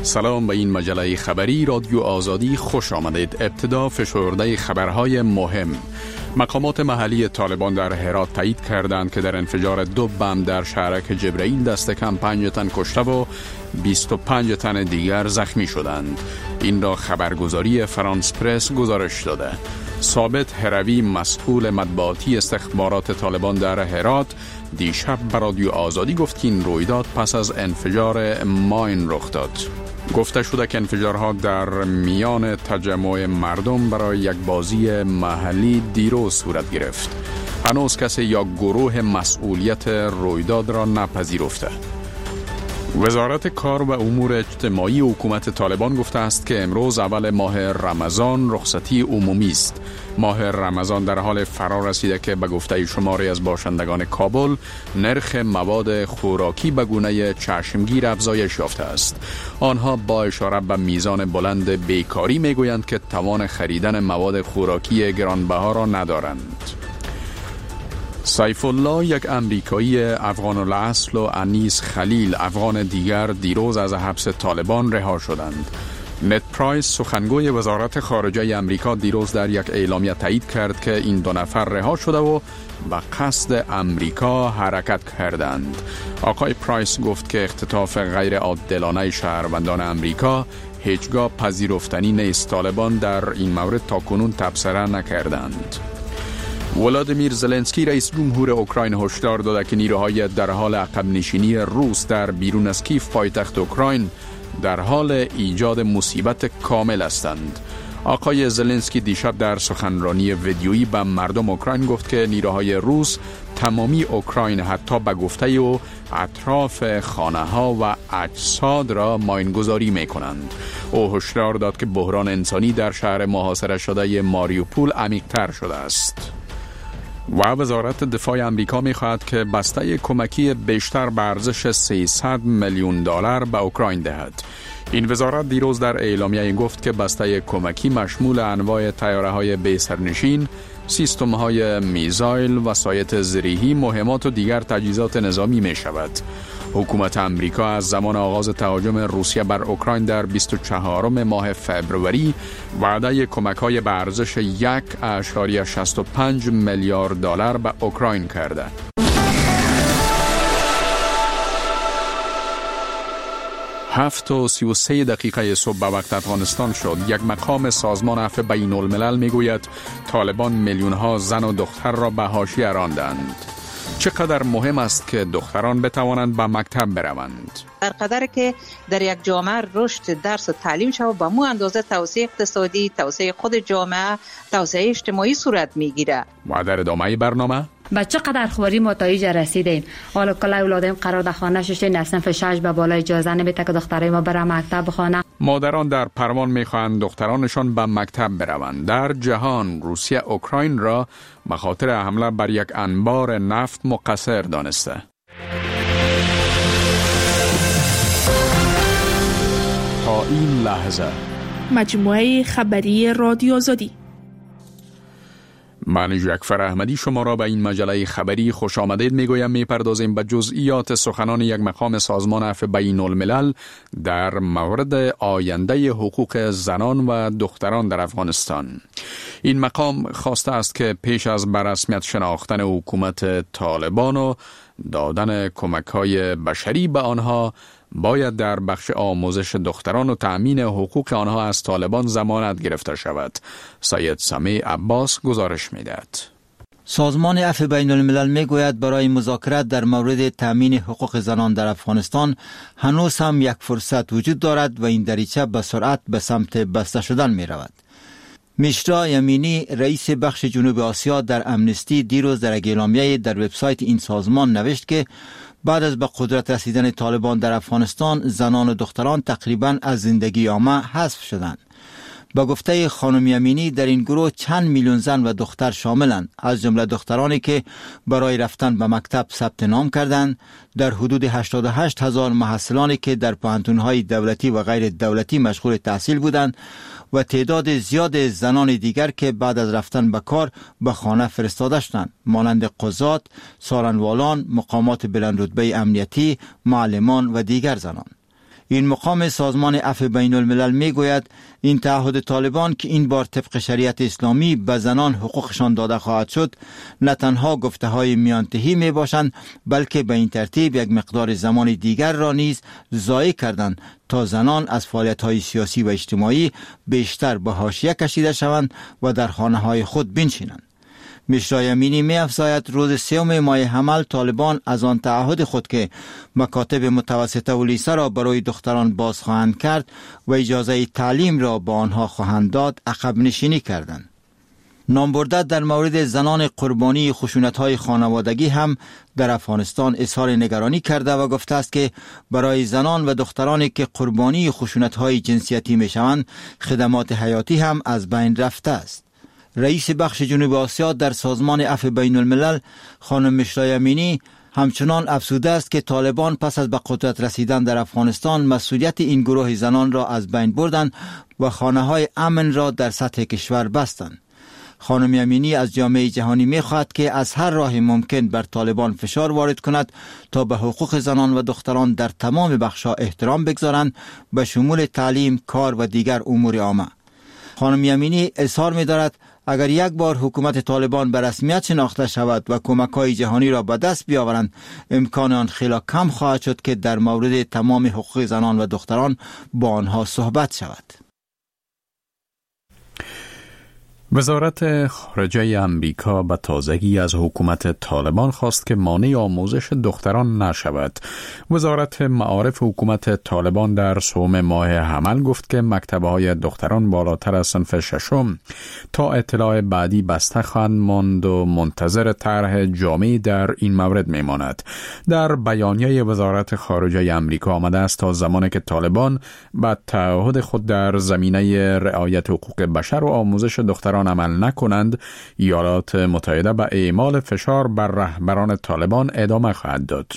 سلام به این مجله خبری رادیو آزادی خوش آمدید. ابتدا فشرده خبرهای مهم. مقامات محلی طالبان در هرات تایید کردند که در انفجار 2 بم در شهرک جبرئیل دست کم 5 تن کشته و 25 تن دیگر زخمی شدند. این را خبرگزاری فرانس پرس گزارش داده. ثابت هروی مسئول مطبوعاتی استخبارات طالبان در هرات دیشب به رادیو آزادی گفت که این رویداد پس از انفجار ماین رخ داد. گفته شده که انفجارها در میان تجمع مردم برای یک بازی محلی دیروز صورت گرفت. هنوز کسی یا گروه مسئولیت رویداد را نپذیرفته. وزارت کار و امور اجتماعی حکومت طالبان گفته است که امروز اول ماه رمضان رخصتی عمومی است. ماه رمضان در حال فرا رسیده که به گفته شماری از باشندگان کابل نرخ مواد خوراکی به گونه چشمگیر افزایش یافته است. آنها با اشاره به میزان بلند بیکاری میگویند که توان خریدن مواد خوراکی گرانبها را ندارند. سیف الله، یک امریکایی افغان الاصل، و انیس خلیل، افغان دیگر، دیروز از حبس طالبان رها شدند. نت پرایس، سخنگوی وزارت خارجه امریکا، دیروز در یک اعلامیه تایید کرد که این 2 نفر رها شده و به قصد امریکا حرکت کردند. آقای پرایس گفت که اختطاف غیر عادلانه شهروندان امریکا هیچگاه پذیرفتنی نیست. طالبان در این مورد تاکنون تبصره نکردند. ولادیمیر زلنسکی، رئیس جمهور اوکراین، هشدار داده که نیروهای در حال عقب نشینی روس در بیرون از کیف، پایتخت اوکراین، در حال ایجاد مصیبت کامل هستند. آقای زلنسکی دیشب در سخنرانی ویدیویی به مردم اوکراین گفت که نیروهای روس تمامی اوکراین حتی به گفته و اطراف خانه ها و اجساد را ماینگذاری می کنند. او هشدار داد که بحران انسانی در شهر محاصره شده ماریوپول عمیق‌تر شده است. و وزارت دفاع امریکا می خواهد که بسته کمکی بیشتر به ارزش 300 میلیون دلار به اوکراین دهد. این وزارت دیروز در اعلامیه گفت که بسته کمکی مشمول انواع طیاره‌های بی سرنشین، سیستم‌های میزایل، وسایط زرهی، مهمات و دیگر تجهیزات نظامی می شود. حکومت امریکا از زمان آغاز تهاجم روسیه بر اوکراین در 24 ماه فوریه وعده کمک‌های به ارزش 1.65 میلیارد دلار به اوکراین کرده. 7:33 صبح به وقت افغانستان شد. یک مقام سازمان عفو بین الملل میگوید طالبان میلیون‌ها زن و دختر را به حاشیه راندند. چقدر مهم است که دختران بتوانند به مکتب بروند؟ در قدر که در یک جامعه رشد درس و تعلیم شود، با مو اندازه توسعه اقتصادی، توسعه خود جامعه، توسعه اجتماعی صورت میگیره. و در ادامه برنامه با چقدر خواری نتایج رسیدیم. حالا کله اولادیم قرار در خانه ششتین از صنف 6 به بالا اجازه نمیده که دخترای ما برن مکتب بخوانن. مادران در پروان میخواهند دخترانشان به مکتب بروند. در جهان روسیه اوکراین را به خاطر حمله بر یک انبار نفت مقصر دانسته. تا این لحظه مجموعه خبری رادیو آزادی. من جعفر احمدی شما را به این مجله خبری خوش آمدید میگویم. میپردازیم به جزئیات سخنان یک مقام سازمان عفو بین الملل در مورد آینده حقوق زنان و دختران در افغانستان. این مقام خواسته است که پیش از به رسمیت شناختن حکومت طالبان و دادن کمک‌های بشری به آنها باید در بخش آموزش دختران و تأمین حقوق آنها از طالبان ضمانت گرفته شود. سید سمیع عباس گزارش می‌دهد. سازمان عفو بین الملل میگوید برای مذاکرات در مورد تأمین حقوق زنان در افغانستان هنوز هم یک فرصت وجود دارد و این دریچه به سرعت به سمت بسته شدن می رود. میشرا یمینی، رئیس بخش جنوب آسیا در امنستی، دیروز در اعلامیه در وبسایت این سازمان نوشت که بعد از به قدرت رسیدن طالبان در افغانستان، زنان و دختران تقریباً از زندگی عامه حذف شدند. با گفته خانم یمینی در این گروه چند میلیون زن و دختر شاملند، از جمله دخترانی که برای رفتن به مکتب ثبت نام کردند. در حدود 88,000 محصلانی که در پوهنتون‌های دولتی و غیر دولتی مشغول تحصیل بودند و تعداد زیاد زنان دیگر که بعد از رفتن به کار به خانه فرستاده شدند، مانند قضات، سارنوالان، مقامات بلند رتبه امنیتی، معلمان و دیگر زنان. این مقام سازمان عفو بین الملل می گوید این تعهد طالبان که این بار طبق شریعت اسلامی به زنان حقوقشان داده خواهد شد نه تنها گفته های میانتهی می باشند بلکه به این ترتیب یک مقدار زمان دیگر را نیز ضایع کردند تا زنان از فعالیت های سیاسی و اجتماعی بیشتر به حاشیه کشیده شوند و در خانه های خود بنشینند. مشرا یمینی می افزاید روز 3 ماه حمل طالبان از آن تعهد خود که مکاتب متوسطه و لیسه را برای دختران باز خواهند کرد و اجازه تعلیم را با آنها خواهند داد عقب نشینی کردند. نامبرده در مورد زنان قربانی خشونت‌های خانوادگی هم در افغانستان اظهار نگرانی کرده و گفته است که برای زنان و دخترانی که قربانی خشونت‌های جنسیتی می‌شوند خدمات حیاتی هم از بین رفته است. رئیس بخش جنوب آسیا در سازمان عفو بین الملل خانم مشرا یمینی همچنان افسوده است که طالبان پس از به قدرت رسیدن در افغانستان مسئولیت این گروه زنان را از بین بردند و خانه‌های امن را در سطح کشور بستند. خانم یمینی از جامعه جهانی می‌خواهد که از هر راه ممکن بر طالبان فشار وارد کند تا به حقوق زنان و دختران در تمام بخش‌ها احترام بگذارند به شمول تعلیم، کار و دیگر امور عامه. خانم یمینی اظهار می‌دارد اگر یک بار حکومت طالبان به رسمیت شناخته شود و کمک‌های جهانی را به دست بیاورند امکان آن خیلی کم خواهد شد که در مورد تمام حقوق زنان و دختران با آنها صحبت شود. وزارت خارجه امریکا به تازگی از حکومت طالبان خواست که مانع آموزش دختران نشود. وزارت معارف حکومت طالبان در 3 ماه حمل گفت که مکتب‌های دختران بالاتر از صنف 6 تا اطلاع بعدی بسته خواهند ماند و منتظر طرح جامعی در این مورد میماند. در بیانیه وزارت خارجه امریکا آمده است تا زمانی که طالبان به تعهد خود در زمینه رعایت حقوق بشر و آموزش دختران عمل نکنند، ایالات متحده به اعمال فشار بر رهبران طالبان ادامه خواهد داد.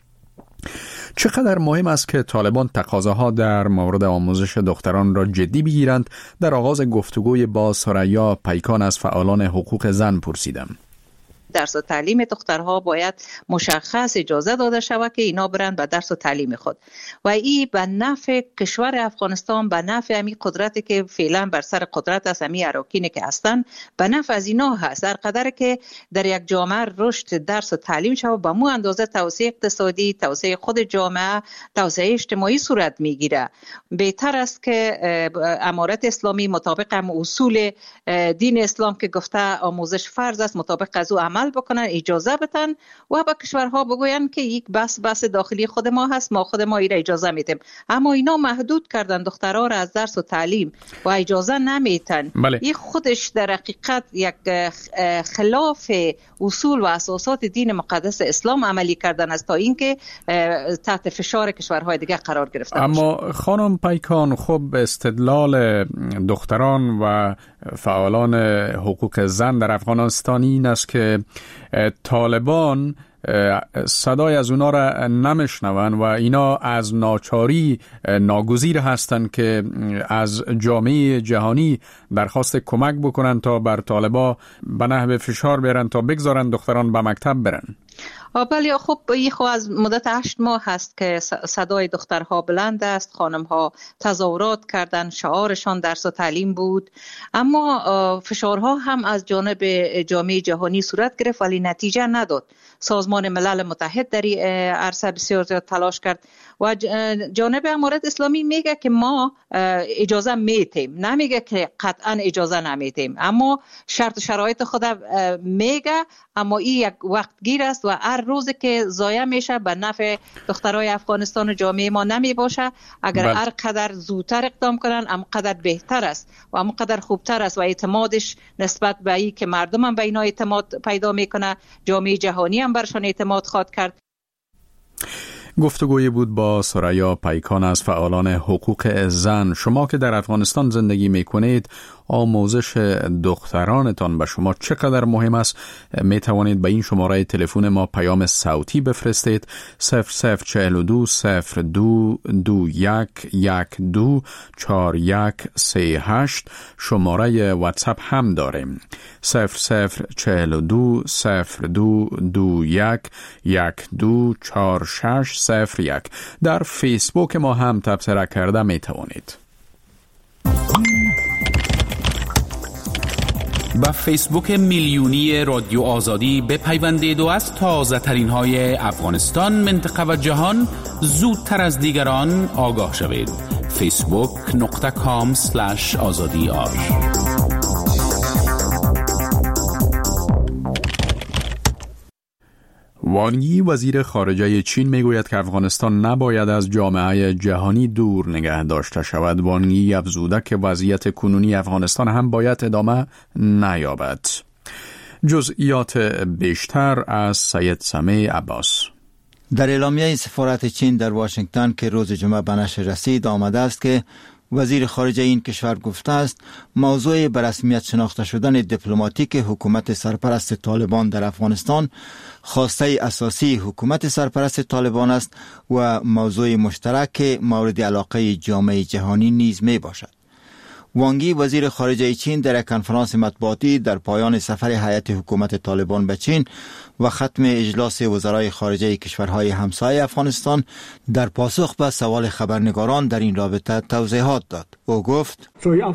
چقدر مهم است که طالبان تقاضاها در مورد آموزش دختران را جدی بگیرند؟ در آغاز گفتگوی با ثریا پیکان از فعالان حقوق زن پرسیدم. درس و تعلیم دخترها باید مشخص اجازه داده شود که اینا برند به درس و تعلیم خود و این به نفع کشور افغانستان، به نفع امی قدرتی که فعلا بر سر قدرت است، امی اراکینی که هستن، به نفع از اینا هست. در قدر که در یک جامعه رشد درس و تعلیم شود به مو اندازه توسعه اقتصادی، توسعه خود جامعه، توسعه اجتماعی صورت میگیره. بهتر است که امارت اسلامی مطابق اصول دین اسلام که گفته آموزش فرض است مطابق از او عمل بکنن، اجازه بدن و به کشورها بگوین که یک بس داخلی خود ما هست، ما خود ما این اجازه میدیم. اما اینا محدود کردن دخترها را از درس و تعلیم و اجازه نمیتن. این خودش در حقیقت یک خلاف اصول و اساسات دین مقدس اسلام عملی کردن است تا اینکه تحت فشار کشورهای دیگه قرار گرفته باشه. اما خانم پیکان، خب استدلال دختران و فعالان حقوق زن در افغانستان این است که طالبان صدای از اونا را نمیشنون و اینا از ناچاری ناگزیر هستند که از جامعه جهانی درخواست کمک بکنن تا بر طالبا به نحو فشار بیارن تا بگذارن دختران به مکتب برن. بله، خب این خو از مدت 8 ماه هست که صدای دخترها بلند است. خانمها تظاهرات کردند، شعارشان درس و تعلیم بود، اما فشارها هم از جانب جامعه جهانی صورت گرفت ولی نتیجه نداد. سازمان ملل متحد در این عرصه بسیار زیاد تلاش کرد و جانب امارت اسلامی میگه که ما اجازه میتیم، نمیگه که قطعا اجازه نمیتیم، اما شرط و شرایط خود میگه. اما این یک وقت گیر است و هر روز که ضایع میشه به نفع دخترای افغانستان و جامعه ما نمی باشه. اگر هر قدر زودتر اقدام کنن هم قدر بهتر است و هم قدر خوبتر است و اعتمادش نسبت به این که مردم هم به اینا اعتماد پیدا میکنه، جامعه جهانی هم برشان اعتماد خواهد کرد. گفتگوی بود با ثریا پیکان از فعالان حقوق زن. شما که در افغانستان زندگی میکنید، آموزش دخترانتان به شما چقدر مهم است، می توانید به این شماره تلفن ما پیام صوتی بفرستید 0042 02 21 12 4138. شماره واتساپ هم داریم 0042 02 21 12 4601. در فیسبوک ما هم تبصره کرده می توانید. با فیسبوک میلیونی رادیو آزادی بپیوندید و از تازه ترین های افغانستان، منطقه و جهان زودتر از دیگران آگاه شوید. facebook.com/azadi.ar. وان یی وزیر خارجه چین میگوید که افغانستان نباید از جامعه جهانی دور نگه داشته شود. وان یی افزوده که وضعیت کنونی افغانستان هم باید ادامه نیابد. جزئیات بیشتر از سید سمیع عباس. در اعلامیه سفارت چین در واشنگتن که روز جمعه به نشر رسید آمده است که وزیر خارجه این کشور گفته است موضوع به رسمیت شناخته شدن دیپلماتیک حکومت سرپرست طالبان در افغانستان خواسته اساسی حکومت سرپرست طالبان است و موضوع مشترک مورد علاقه جامعه جهانی نیز می باشد. وان یی وزیر خارجه چین در یک کنفرانس مطبوعاتی در پایان سفر هیئت حکومت طالبان به چین و ختم اجلاس وزرای خارجه کشورهای همسایه افغانستان در پاسخ به سوال خبرنگاران در این رابطه توضیحات داد. او گفت: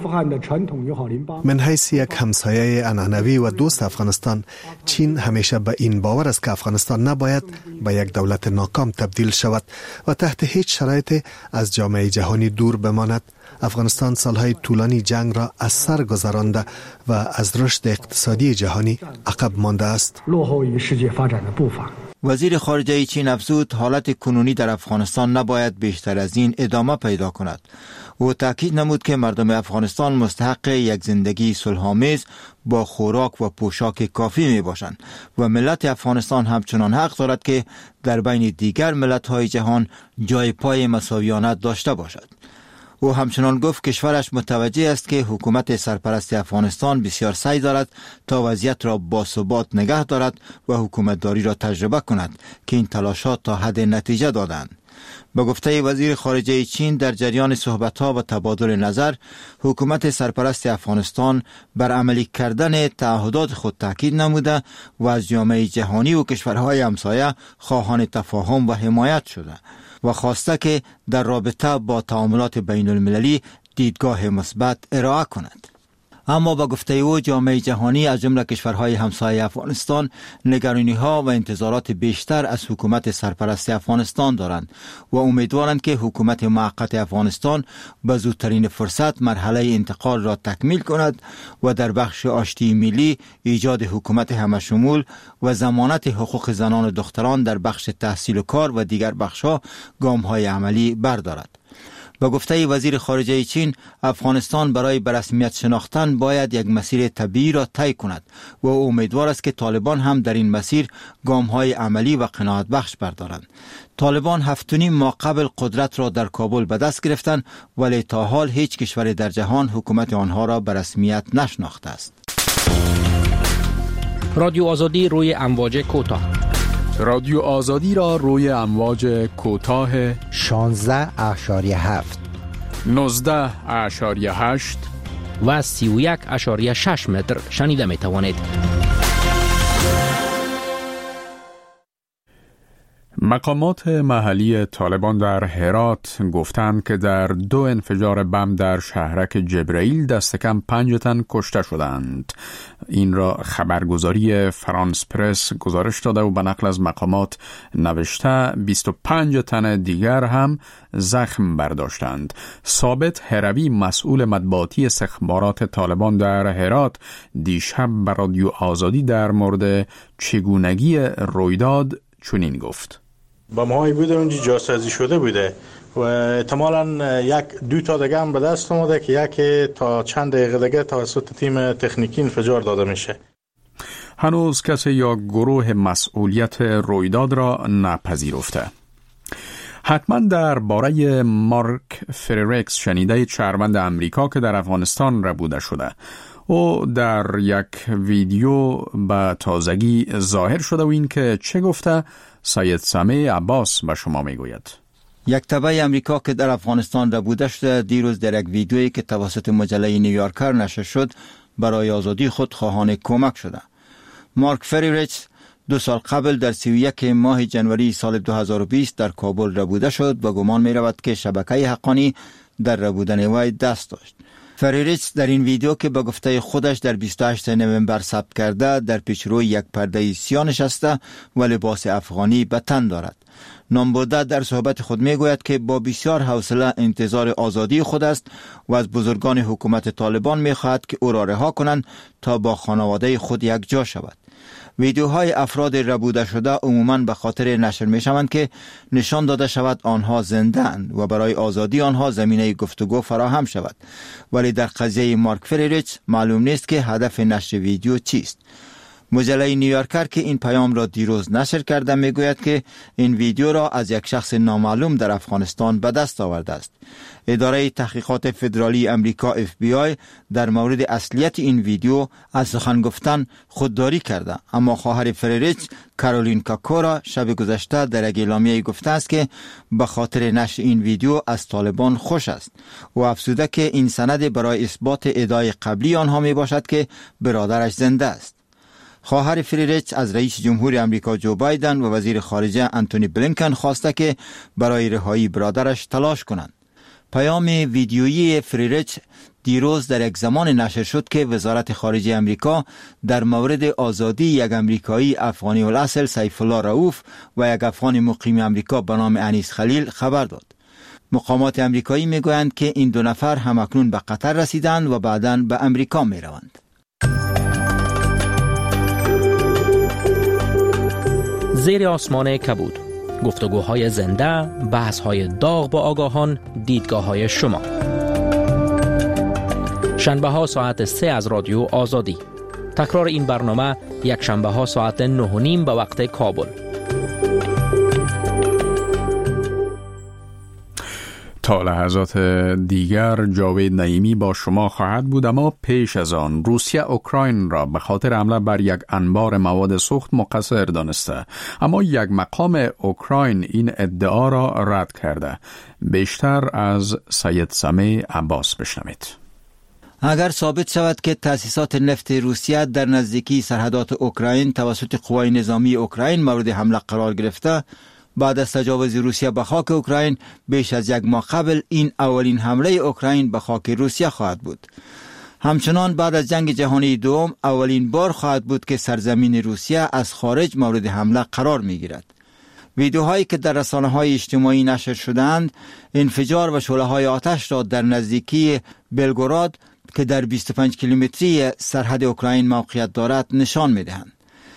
من حیث یک همسایه عنعنوی و دوست افغانستان، چین همیشه به این باور است که افغانستان نباید به یک دولت ناکام تبدیل شود و تحت هیچ شرایطی از جامعه جهانی دور بماند. افغانستان سالهای طولانی جنگ را از سر گذرانده و از رشد اقتصادی جهانی عقب مانده است. وزیر خارجه چین افزود حالت کنونی در افغانستان نباید بیشتر از این ادامه پیدا کند. او تاکید نمود که مردم افغانستان مستحق یک زندگی صلح‌آمیز با خوراک و پوشاک کافی می باشند و ملت افغانستان همچنان حق دارد که در بین دیگر ملت‌های جهان جای پای مساویانه داشته باشد. او همچنان گفت کشورش متوجه است که حکومت سرپرست افغانستان بسیار سعی دارد تا وضعیت را باثبات نگه دارد و حکومتداری را تجربه کند که این تلاشات تا حد نتیجه دادند. به گفته وزیر خارجه چین در جریان صحبت‌ها و تبادل نظر، حکومت سرپرست افغانستان بر عملی کردن تعهدات خود تاکید نموده و از جامعه جهانی و کشورهای همسایه خواهان تفاهم و حمایت شده و خواسته که در رابطه با تعاملات بین المللی دیدگاه مثبت ارائه کند. اما با گفته او جامعه جهانی از جمله کشورهای همسایه افغانستان نگرانی‌ها و انتظارات بیشتر از حکومت سرپرست افغانستان دارند و امیدوارند که حکومت موقت افغانستان به زودترین فرصت مرحله انتقال را تکمیل کند و در بخش آشتی ملی ایجاد حکومت همشمول و ضمانت حقوق زنان و دختران در بخش تحصیل و کار و دیگر بخش‌ها گام‌های عملی بردارد. با گفته وزیر خارجه چین، افغانستان برای به رسمیت شناختن باید یک مسیر طبیعی را طی کند و امیدوار است که طالبان هم در این مسیر گام‌های عملی و قناعت بخش بردارند. طالبان 7.5 ماه قبل قدرت را در کابل به دست گرفتند ولی تا حال هیچ کشور در جهان حکومت آنها را به رسمیت نشناخته است. رادیو آزادی روی امواج کوتاه. رادیو آزادی را روی امواج کوتاه 16.7 19.8 و 31.6 متر شنیده می توانید. مقامات محلی طالبان در هرات گفتند که در 2 انفجار بم در شهرک جبرائیل دست کم 5 تن کشته شدند. این را خبرگزاری فرانس پرس گزارش داده و به نقل از مقامات نوشته 25 تن دیگر هم زخم برداشتند. ثابت هروی مسئول مطبوعاتی استخبارات طالبان در هرات دیشب به رادیو آزادی در مورد چگونگی رویداد چنین گفت: بم‌هایی بوده اونجا جاسازی شده بوده و احتمالاً 1-2 تا دیگه هم به دست اومده که یکی تا چند دقیقه دیگه توسط تیم تکنیکی انفجار داده میشه. هنوز کسی یا گروه مسئولیت رویداد را نپذیرفته. حتما درباره مارک فریرکس شنیده، شهروند امریکا که در افغانستان ربوده شده. او در یک ویدیو به تازگی ظاهر شده و این که چه گفته سید سمیع عباس به شما میگوید. یک تبع امریکا که در افغانستان ربوده شده دیروز در یک ویدیویی که توسط مجله نیویورکر نشر شد برای آزادی خود خواهان کمک شده. مارک فریرکس 2 سال قبل در 31 ماه جنوری سال 2020 در کابل ربوده شد و گمان می رود که شبکه حقانی در ربودن وی دست داشت. فریرکس در این ویدیو که به گفته خودش در 28 نوامبر ثبت کرده در پیشروی یک پرده سیاه نشسته و لباس افغانی به تن دارد. نامبرده در صحبت خود می گوید که با بسیار حوصله انتظار آزادی خود است و از بزرگان حکومت طالبان می خواهد که او را رها کنند تا با خانواده خود یک جا شود. ویدیوهای افراد ربوده شده عموماً به خاطر نشر می شوند که نشان داده شود آنها زنده اند و برای آزادی آنها زمینه گفتگو فراهم شود. ولی در قضیه مارک فریرکس معلوم نیست که هدف نشر ویدیو چیست. مجله نیویورکر که این پیام را دیروز نشر کرده می گوید که این ویدیو را از یک شخص نامعلوم در افغانستان به دست آورده است. اداره تحقیقات فدرالی امریکا FBI در مورد اصلیت این ویدیو از سخن گفتن خودداری کرده، اما خواهر فریرکس کارولین کاکورا شب گذشته در یک اعلامیه گفته است که به خاطر نشر این ویدیو از طالبان خوش است و افزوده که این سند برای اثبات ادعای قبلی آنها می باشد که برادرش زنده است. خواهر فریرکس از رئیس جمهور امریکا جو بایدن و وزیر خارجه انتونی بلینکن خواسته که برای رهایی برادرش تلاش کنند. پیام ویدیویی فریرکس دیروز در یک زمان نشر شد که وزارت خارجه امریکا در مورد آزادی یک امریکایی افغانی الاصل سیف الله رؤوف و یک افغان مقیم امریکا به نام انیس خلیل خبر داد. مقامات امریکایی میگویند که این 2 نفر همکنون به قطر رسیدند و بعداً به امریکا میروند. زیر آسمان کبود، گفتگوهای زنده، بحث‌های داغ با آگاهان، دیدگاه‌های شما. شنبه ها ساعت 3 از رادیو آزادی. تکرار این برنامه یک شنبه ها ساعت 9:30 به وقت کابل. تا لحظات دیگر جاوید نعیمی با شما خواهد بود، اما پیش از آن روسیه اوکراین را به خاطر حمله بر یک انبار مواد سوخت مقصر دانسته، اما یک مقام اوکراین این ادعا را رد کرده. بیشتر از سید سمیع عباس بشنوید. اگر ثابت شود که تأسیسات نفت روسیه در نزدیکی سرحدات اوکراین توسط قوای نظامی اوکراین مورد حمله قرار گرفته، بعد از تجاوز روسیه به خاک اوکراین بیش از 1 ماه قبل این اولین حمله اوکراین به خاک روسیه خواهد بود. همچنان بعد از جنگ جهانی دوم اولین بار خواهد بود که سرزمین روسیه از خارج مورد حمله قرار می گیرد. ویدیوهایی که در رسانه‌های اجتماعی نشر شدند انفجار و شعله‌های آتش را در نزدیکی بلگوراد که در 25 کیلومتری سرحد اوکراین موقعیت دارد نشان می دهند.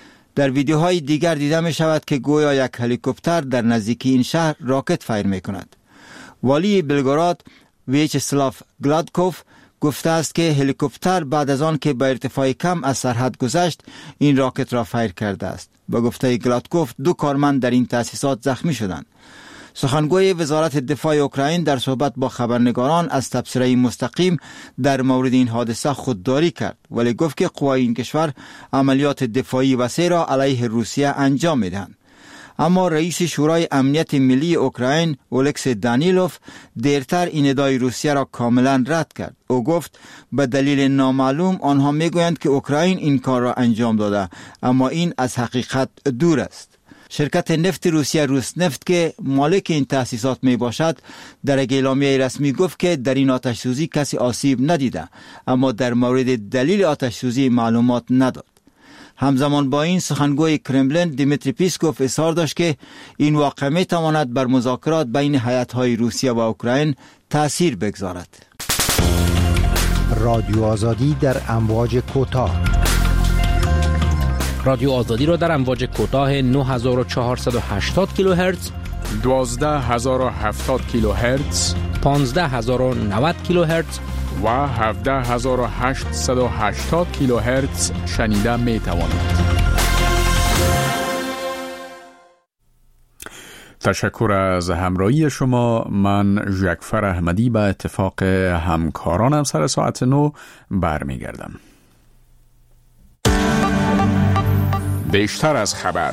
در ویدیوهای دیگر دیده می شود که گویا یک هلیکوپتر در نزدیکی این شهر راکت فایر می کند. والی بلگوراد ویچسلاف گلادکوف گفته است که هلیکوپتر بعد از آن که به ارتفاع کم از سرحد گذشت این راکت را فایر کرده است. به گفته گلادکوف 2 کارمند در این تأسیسات زخمی شدند. سخنگوی وزارت دفاع اوکراین در صحبت با خبرنگاران از تبصره مستقیم در مورد این حادثه خودداری کرد، ولی گفت که قوای این کشور عملیات دفاعی وسیع را علیه روسیه انجام میدهند. اما رئیس شورای امنیت ملی اوکراین اولکس دانیلوف دیرتر این ادعای روسیه را کاملا رد کرد. او گفت به دلیل نامعلوم آنها میگویند که اوکراین این کار را انجام داده، اما این از حقیقت دور است. شرکت نفت روسیه روسنفت که مالک این تأسیسات می باشد در یک اعلامیه رسمی گفت که در این آتش سوزی کسی آسیب ندیده، اما در مورد دلیل آتش سوزی معلومات نداد. همزمان با این سخنگوی کرملین دیمیتری پیسکوف اظهار داشت که این واقعه می تواند بر مذاکرات بین هیئت‌های روسیه و اوکراین تأثیر بگذارد. رادیو آزادی در امواج کوتاه. رادیو آزادی را در امواج کوتاه 9480 کیلوهرتز، 12070 کیلوهرتز، 15090 کیلوهرتز و 17880 کیلوهرتز شنیده می توانید. تشکر از همراهی شما. من ژکفر احمدی به اتفاق همکارانم سر ساعت 9 برمیگردم. بیشتر از خبر.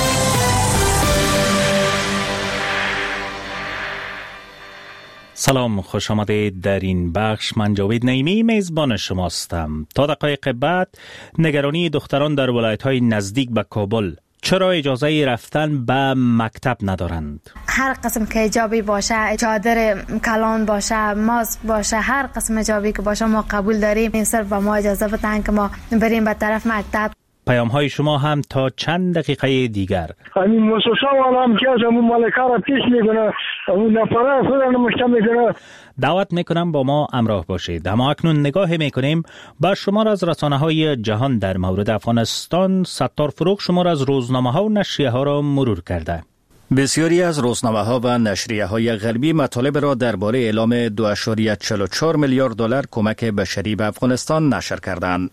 سلام، خوش آمدید در این بخش. من جاوید نعیمی میزبان شماستم. تا دقایق بعد نگرانی دختران در ولایت‌های نزدیک به کابل. چرا اجازه رفتن به مکتب ندارند؟ هر قسم که حجابی باشه، چادر کلان باشه، ماسک باشه، هر قسم حجابی که باشه ما قبول داریم. این صرف به ما اجازه بدن که ما بریم به طرف مکتب. پیام های شما هم تا چند دقیقه دیگر. همین مؤسسه والا هم که از همون مالکا را پیش میکنه، همون نفره خودم مشتم میکنه. دعوت میکنم با ما همراه باشید. اما اکنون نگاه میکنیم با شمار از رسانه های جهان در مورد افغانستان. ستار فروغ شمار از روزنامه ها و نشریه ها را مرور کرده. بسیاری از روزنامه ها و نشریه های غربی مطالب را درباره اعلام 2.44 میلیارد دلار کمک بشری به افغانستان نشر کردند.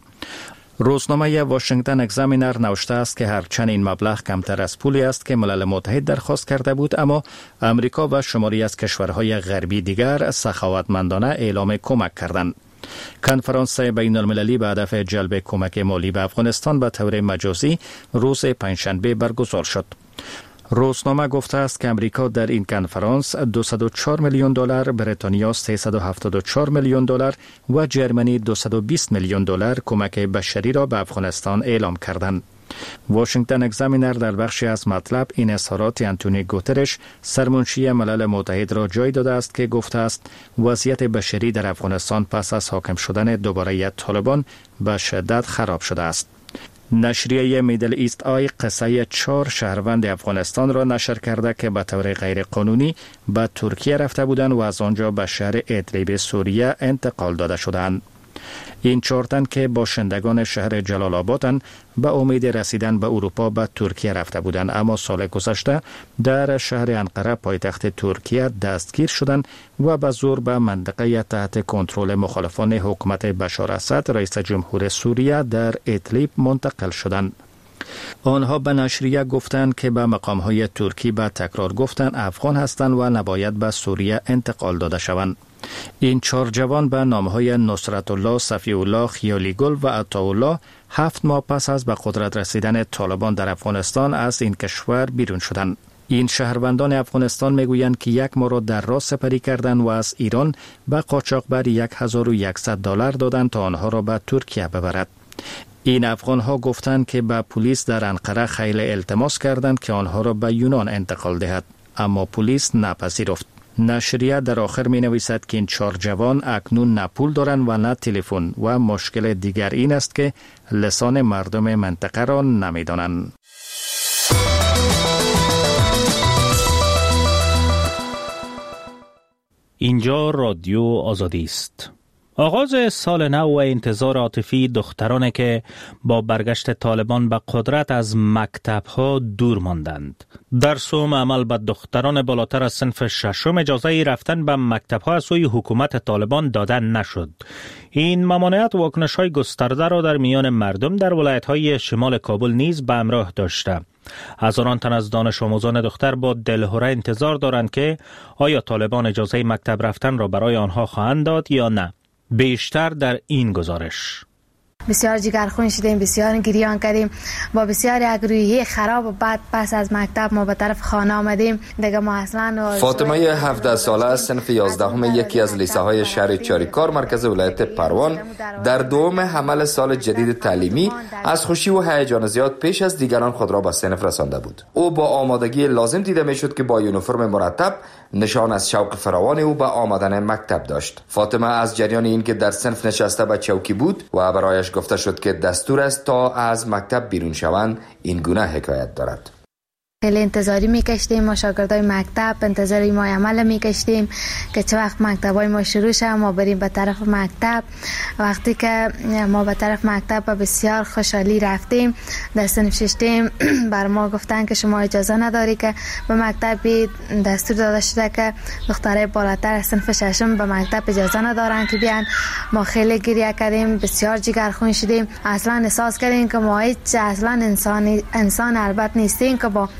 روزنامه واشنگتن اگزامینر نوشته است که هرچند این مبلغ کمتر از پولی است که ملل متحد درخواست کرده بود، اما امریکا و شماری از کشورهای غربی دیگر سخاوتمندانه اعلام کمک کردند. کنفرانس بین المللی به هدف جلب کمک مالی به افغانستان به طور مجازی روز پنجشنبه برگزار شد. روزنامه گفته است که امریکا در این کنفرانس 204 میلیون دلار، بریتانیا 374 میلیون دلار و جرمنی 220 میلیون دلار کمک بشری را به افغانستان اعلام کردند. واشنگتن اگزامینر در بخشی از مطلب این اظهارات انتونی گوترش سرمنشی ملل متحد را جای داده است که گفته است وضعیت بشری در افغانستان پس از حاکم شدن دوباره طالبان به شدت خراب شده است. نشریه میدل ایست آی قصه 4 شهروند افغانستان را نشر کرده که به طور غیر قانونی به ترکیه رفته بودند و از آنجا به شهر ادلیب سوریه انتقال داده شدند. این 4 تن که باشندگان شهر جلال آبادند به امید رسیدن به اروپا به ترکیه رفته بودند، اما سال گذشته در شهر انقره پایتخت ترکیه دستگیر شدند و به زور به منطقه تحت کنترل مخالفان حکومت بشار اسد رئیس جمهور سوریه در ادلیب منتقل شدند. آنها به نشریه گفتند که به مقامهای ترکی به تکرار گفتند افغان هستند و نباید به سوریه انتقال داده شوند. این 4 جوان به نامهای نصرت الله، صفی الله، خیالی گل و عطاالله 7 ماه پس از به قدرت رسیدن طالبان در افغانستان از این کشور بیرون شدند. این شهروندان افغانستان میگویند که 1 ماه را در راه سپری کردند و از ایران به قاچاقبر $1100 دادند تا آنها را به ترکیه ببرد. این افغان ها گفتند که به پلیس در انقره خیلی التماس کردند که آنها را به یونان انتقال دهد، اما پلیس نپذیرفت. نشریه در آخر می نویسد که این 4 جوان اکنون نه پول دارند و نه تلفن و مشکل دیگر این است که لسان مردم منطقه را نمی دانند. اینجا رادیو آزادی است. آغاز سال نو و انتظار عاطفی دخترانی که با برگشت طالبان به قدرت از مکتب‌ها دور ماندند. درس و عمل به دختران بالاتر از صنف 6 اجازه رفتن به مکتب‌ها از سوی حکومت طالبان داده نشد. این ممانعت واکنش‌های گسترده را در میان مردم در ولایت‌های شمال کابل نیز به همراه داشته. هزاران تن از دانش آموزان دختر با دلهره انتظار دارند که آیا طالبان اجازه مکتب رفتن را برای آنها خواهند داد یا نه. بیشتر در این گزارش. بسیار جگرخون شدیم، بسیار گریان کردیم، با بسیار یک روحیه خراب و بعد پس از مکتب ما به طرف خانه آمدیم. دیگه ما اصلا فاطمه 17 ساله از صنف 11 یکی از لیسه های شهر چاریکار مرکز ولایت پروان در دوم حمل سال جدید تعلیمی از خوشی و هیجان زیاد پیش از دیگران خود را به صنف رسانده بود. او با آمادگی لازم دیده میشد که با یونیفرم مرتب نشان از شوق فراوان او به آمدن مکتب داشت. فاطمه از جریان این که در صنف نشسته به چوکی بود و برایش گفته شد که دستور است تا از مکتب بیرون شوند این گونه حکایت دارد. خیلی انتظاری میکشتیم، ما شاگردای مکتب انتظاری ما عمل میکشتیم که چه وقت مکتبای ما شروع شه ما بریم به طرف مکتب. وقتی که ما به طرف مکتب با بسیار خوشحالی رفتیم، در صنف ششتیم بر ما گفتن که شما اجازه نداری که به مکتب بید. دستور داده شده که دخترای بالاتر از صنف ششم به مکتب اجازه ندارن که بیان. ما خیلی گریه کردیم، بسیار جگرخون شدیم، اصلا احساس کردیم که ما هیچ اصلا انسان البته نیستیم که با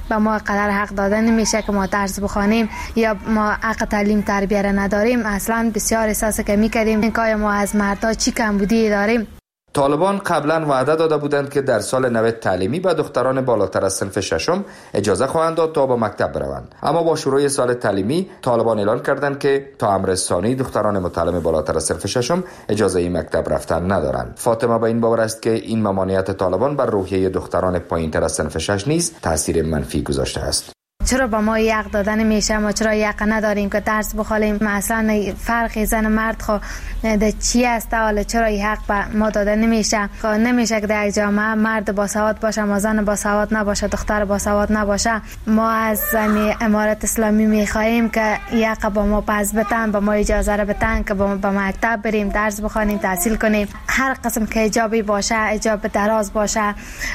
به ما قدر حق داده نمیشه که ما درس بخوانیم یا ما حق تعلیم تربیه را نداریم. اصلا بسیار احساس کمی کردیم اینکه ما از مردا چی کمبودی داریم. طالبان قبلا وعده داده بودند که در سال نو تعلیمی به دختران بالاتر از صنف ششم اجازه خواهند داد تا به مکتب بروند، اما با شروع سال تعلیمی طالبان اعلان کردند که تا امر ثانی دختران متعلم بالاتر از صنف ششم اجازه مکتب رفتن ندارند. فاطمه به این باور است که این ممانعت طالبان بر روحیه دختران پایینتر از صنف 6 نیز تاثیر منفی گذاشته است. چرا با ما حق داده نمیشه؟ ما چرا حق نداریم که درس بخونیم؟ مثلا فرق زن و مرد خو چی است؟ حالا چرا حق به ما داده نمیشه؟ نمیشه که در یک جامعه مرد با سواد باشه ما زن با سواد نباشه، دختر با سواد نباشه. ما از امارت اسلامی میخواهیم که حق با ما پس بدن، با ما اجازه را بدن که به مکتب بریم، درس بخونیم، تحصیل کنیم. هر قسم که حجابی باشه، حجاب دراز باشه،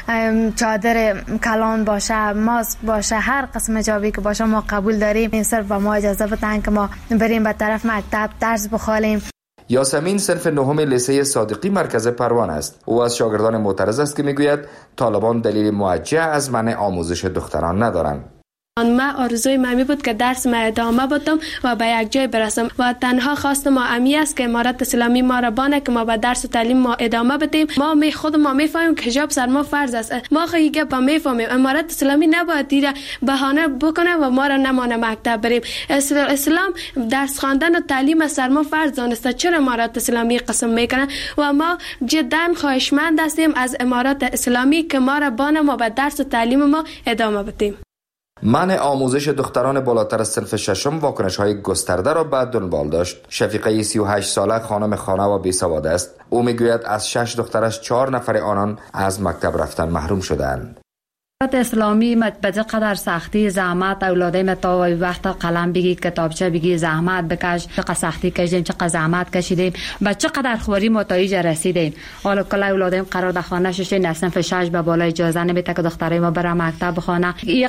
چادر کلان باشه، ماسک باشه، هر قسم حجابی که باشه ما قبول داریم. این صرف با ما اجازه بدن که ما بریم به طرف مکتب درس بخونیم. یاسمین صنف نهم لیسه صادقی مرکز پروان است. او از شاگردان معترض است که میگوید طالبان دلیل موجه از منع آموزش دختران ندارند. من آرزوی من بود که درس ما ادامه بدم و به یک جای برسم و تنها خواست ما امی است که امارت اسلامی ما را بانه که ما به درس و تعلیم ما ادامه بدیم. خود ما میفهمیم که حجاب سر ما فرض است. ما خیلی با میفهمیم امارت اسلامی نباید دیره بهانه بکنه و ما را نمانه مکتب بریم. اسلام درس خواندن و تعلیم سر ما فرض دانسته. چرا امارت اسلامی قسم میکنه؟ و ما جدا خواهشمند هستیم از امارت اسلامی که ما را بانه ما به درس و تعلیم ما ادامه بدیم. منع آموزش دختران بالاتر از صنف ششم واکنش‌های گسترده را به دنبال داشت. شفیقه 38 ساله خانم خانه و بیسواد است. او میگوید از 6 دخترش 4 نفر آنان از مکتب رفتن محروم شدند. اسلامی به قدر سختی زحمت اولادای متا و وقت قلم بگی کتابچه بگی زحمت بکش، چقدر سختی کشیدیم، چقدر زحمت کشیدیم، به چقدر خوری نتایج رسیدیم. حالا کلا اولادایم قرار در خانه شش صنف 6 به بالا اجازه نمیده که دخترای ما بره مکتب بخونه. این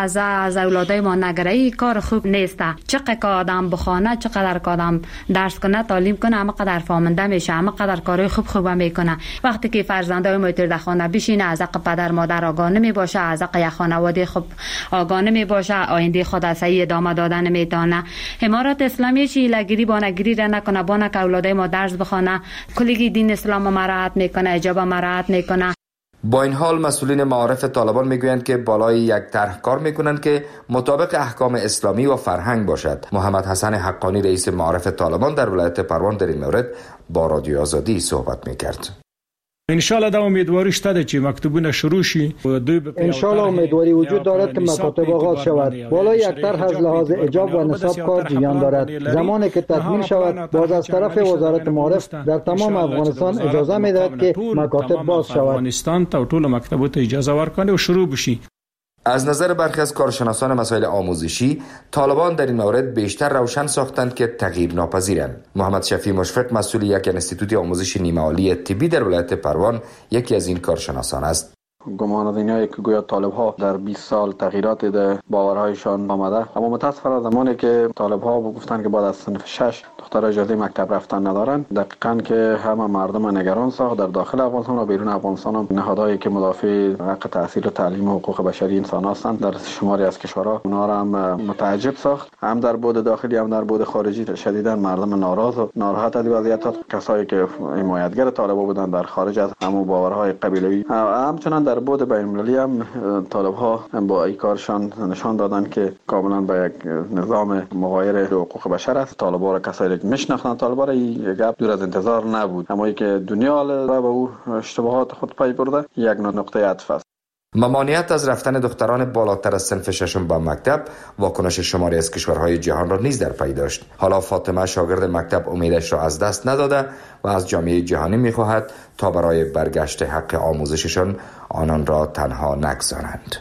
از اولادای ما نگره کار خوب نیست. چقدر که آدم بخونه، چقدر که آدم درس کنه، تعلیم کنه، اما قدر فهمنده میشه، اما قدر کارهای خوب میکنه. وقتی که فرزندای ما در خانه بشینه از حق پدر مادر آگاه نمیباشه، از حق خانواده خوب آگاه نمیباشه، آینده خود از صحیح ادامه دادن نمیتونه. امارت اسلامی چی لگیری بانگیری را نکنه، بانه که اولادای ما درس بخونه، کلی دین اسلام مراعات میکنه، حجاب مراعات میکنه. با این حال مسئولین معارف طالبان میگویند که بالای یک طرح کار میکنند که مطابق احکام اسلامی و فرهنگ باشد. محمد حسن حقانی رئیس معارف طالبان در ولایت پروان در این مورد با رادیو آزادی صحبت میکرد. انشالله دا امیدواری شده چې مکتوبونه شروع شي. انشالله امیدواری وجود دارد که مکاتب آغاز شود. بالای یک طرح از لحاظ حجاب و نصاب کار جریان دارد. زمانی که تکمیل شود باز از طرف وزارت معارف در تمام افغانستان اجازه میدهد که مکاتب باز شود. افغانستان ته ټول مکتبات اجازه ورکړي او شروع بشي. از نظر برخی از کارشناسان مسائل آموزشی، طالبان در این مورد بیشتر روشن ساختند که تغییر ناپذیرند. محمد شفیع مشفق مسئول یک انستیتوت آموزش نیمه‌عالی طبی در ولایت پروان یکی از این کارشناسان است. گمان دنیایی که گویا طالب ها در 20 سال تغییرات در باورهایشان آمده، اما متاسفانه زمانی که طالب ها گفتن که بعد از صنف 6 دختر اجازه مکتب رفتن ندارن، دقیقاً که همه مردم نگران ساخت در داخل افغانستان و بیرون افغانستان هم نهادهایی که مدافع حق تحصیل و تعلیم و حقوق بشری انسان هستند در شماری از کشورها اونها را هم متعجب ساخت. هم در بود داخلی هم در بود خارجی شدیداً مردم ناراض و ناراحت از وضعیت کسایی که حمایتگر طالبان بودند در خارج از همون باورهای قبیله‌ای. همچنین در بود بین‌المللی هم طالب ها با این کارشان نشان دادن که کاملا به یک نظام مغایر حقوق بشر است. طالبان را کسایی که میشناختند طالبان را این گپ دور از انتظار نبود، اما ای که دنیا را به او اشتباهات خود پی برده یک نقطه عطف است. ممانعت از رفتن دختران بالاتر از صنف 6 به مکتب واکنش شماری از کشورهای جهان را نیز در پی داشت. حالا فاطمه شاگرد مکتب امیدش را از دست نداده و از جامعه جهانی می‌خواهد تا برای برگشت حق آموزششان آنان را تنها نگذارند.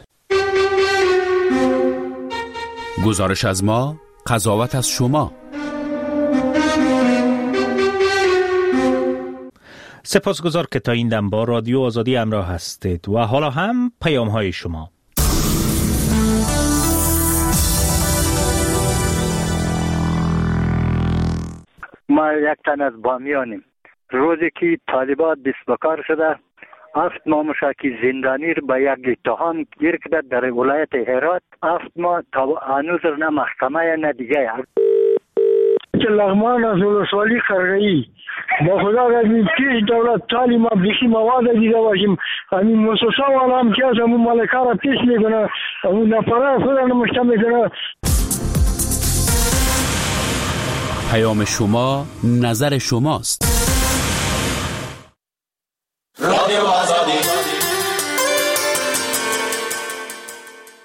گزارش از ما، قضاوت از شما. سپاسگزار که تا این دم با رادیو آزادی همراه هستید و حالا هم پیام های شما. ما یک تن از بامیانیم. روزی که طالبان دست به کار شده 7 ماه مشکی زندانی رو به یک اتهام گیر کرده در ولایت هرات. 7 ماه تا هنوز نه محکمه نه دیگه. لغمان از ولسوالی قرغی با خدا از پیش دولت تعلیم بخی مواد دیده باشیم. همین مؤسسه والا هم که از همون مالکه را پیش میکنه، همون نفره خود را نمشته میکنه. پیام شما، نظر شماست. رادیو آزادی.